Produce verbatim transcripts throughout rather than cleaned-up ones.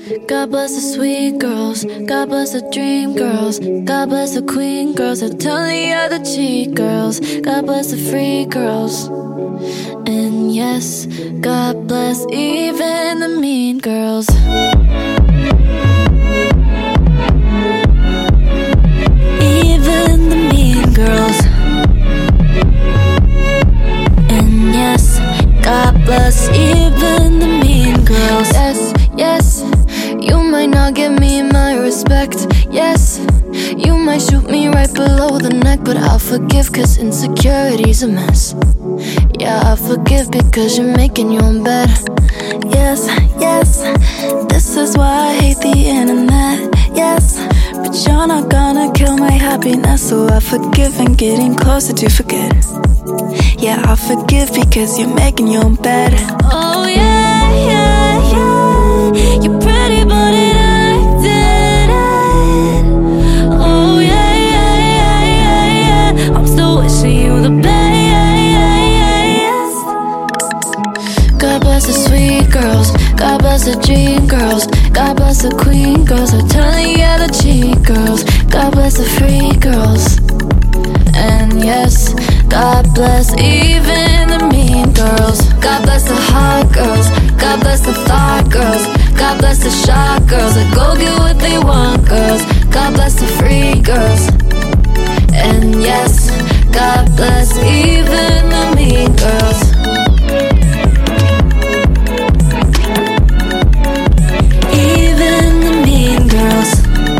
God bless the sweet girls, God bless the dream girls, God bless the queen girls that turn the other cheek girls, God bless the free girls. And yes, God bless even the mean girls. Even the mean girls. And yes, God bless even the mean girls. Yes, yes, you might not give me my respect. Yes, you might shoot me right below the neck, but I'll forgive cause insecurity's a mess. Yeah, I'll forgive because you're making your own bed. Yes, yes, this is why I hate the internet. Yes, but you're not gonna kill my happiness, so I forgive and getting closer to forget. Yeah, I forgive because you're making your own bed. Oh yeah, yeah, yeah, you're pretty but it acted it. Oh yeah, yeah, yeah, yeah, yeah, I'm still wishing you the best. God bless the sweet girls, God bless the dream girls, God bless the queen girls that turn the other cheek girls, God bless the free girls. And yes, God bless even the mean girls. God bless the hot girls, God bless the thought girls, God bless the shy girls that go get what they want girls, God bless the free girls. And yes, God bless even the mean girls. Even the mean girls.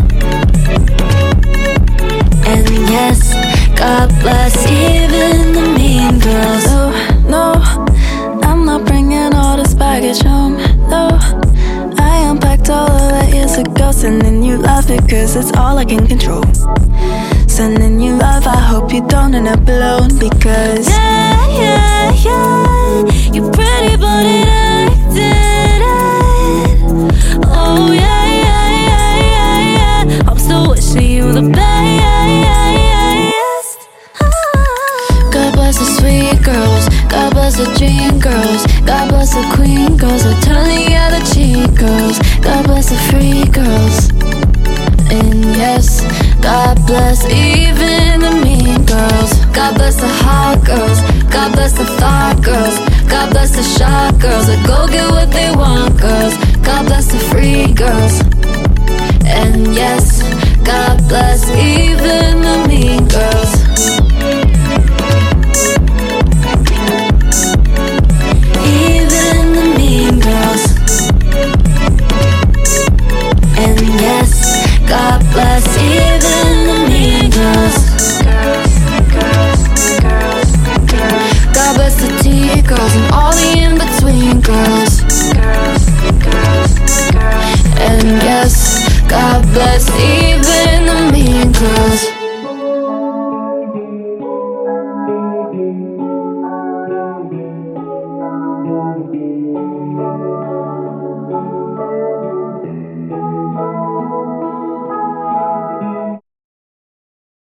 And yes, God bless even the mean girls. No, no, I'm not bringing all this baggage home. No, I unpacked all of that years ago. Sending you love because it's all I can control. Sending you love, I hope you don't end up alone. Because yeah, yeah, yeah, you're pretty but it acted it. Oh yeah, yeah, yeah, yeah, yeah, I'm still wishing you the best. God bless the sweet girls, God bless the dream girls, God bless the queen girls that turn the other cheek girls, God bless the free girls. And yes, God bless even the mean girls. God bless the hot girls, God bless the thought girls, God bless the shy girls that go get what they want girls, God bless the free girls. And yes, God bless even the mean girls.